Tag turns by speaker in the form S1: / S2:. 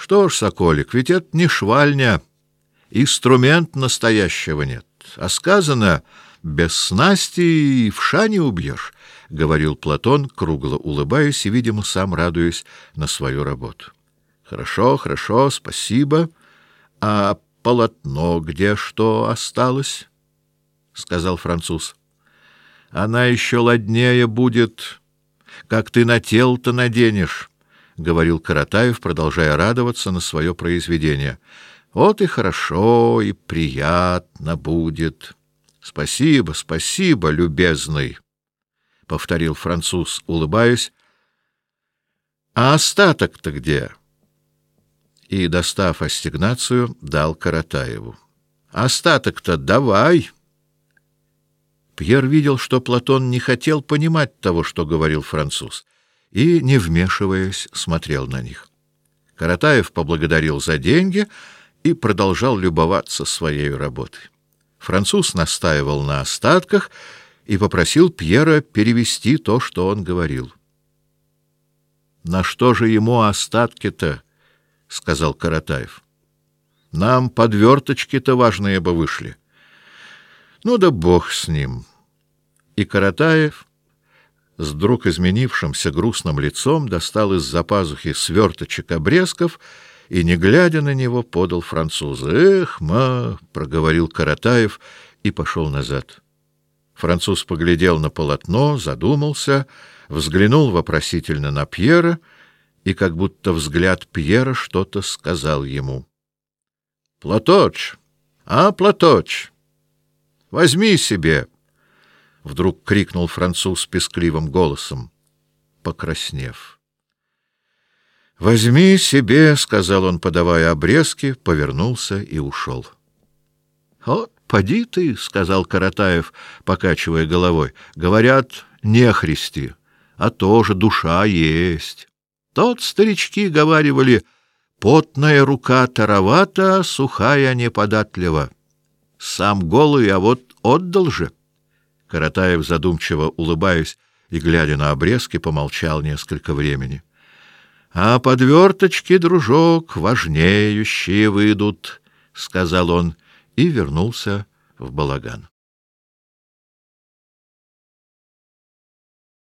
S1: Что ж, соколик, ведь это не швальня, инструмент настоящего нет. А сказано, без снасти и вша не убьешь, — говорил Платон, кругло улыбаясь и, видимо, сам радуясь на свою работу. — Хорошо, хорошо, спасибо. А полотно где что осталось? — сказал француз. — Она еще ладнее будет, как ты на тело-то наденешь, — говорил Каратаев, продолжая радоваться на свое произведение. — Вот и хорошо, и приятно будет. — Спасибо, спасибо, любезный, — повторил француз, улыбаясь. — А остаток-то где? И, достав ассигнацию, дал Каратаеву. — Остаток-то давай. Пьер видел, что Платон не хотел понимать того, что говорил француз, и, не вмешиваясь, смотрел на них. Каратаев поблагодарил за деньги и продолжал любоваться своей работой. Француз настаивал на остатках и попросил Пьера перевести то, что он говорил. — На что же ему остатки-то? — сказал Каратаев. — Нам подверточки-то важные бы вышли. Ну да бог с ним. И Каратаев с вдруг изменившимся грустным лицом достал из-за пазухи сверточек обрезков и, не глядя на него, подал французу. «Эх, проговорил Каратаев и пошел назад. Француз поглядел на полотно, задумался, взглянул вопросительно на Пьера, и как будто взгляд Пьера что-то сказал ему. — Платоч! Платоч! Возьми себе! — вдруг крикнул француз пескливым голосом, покраснев. — Возьми себе, — сказал он, подавая обрезки, повернулся и ушел. — Вот, поди ты, — сказал Каратаев, покачивая головой, — говорят, нехристи, а тоже душа есть. Тот старички говаривали, потная рука таровата, сухая неподатлива. Сам голый, а вот отдал же. Каратаев, задумчиво улыбаясь и глядя на обрезки, помолчал несколько времени. — А подверточки, дружок, важнеющие выйдут, — сказал он и вернулся в балаган.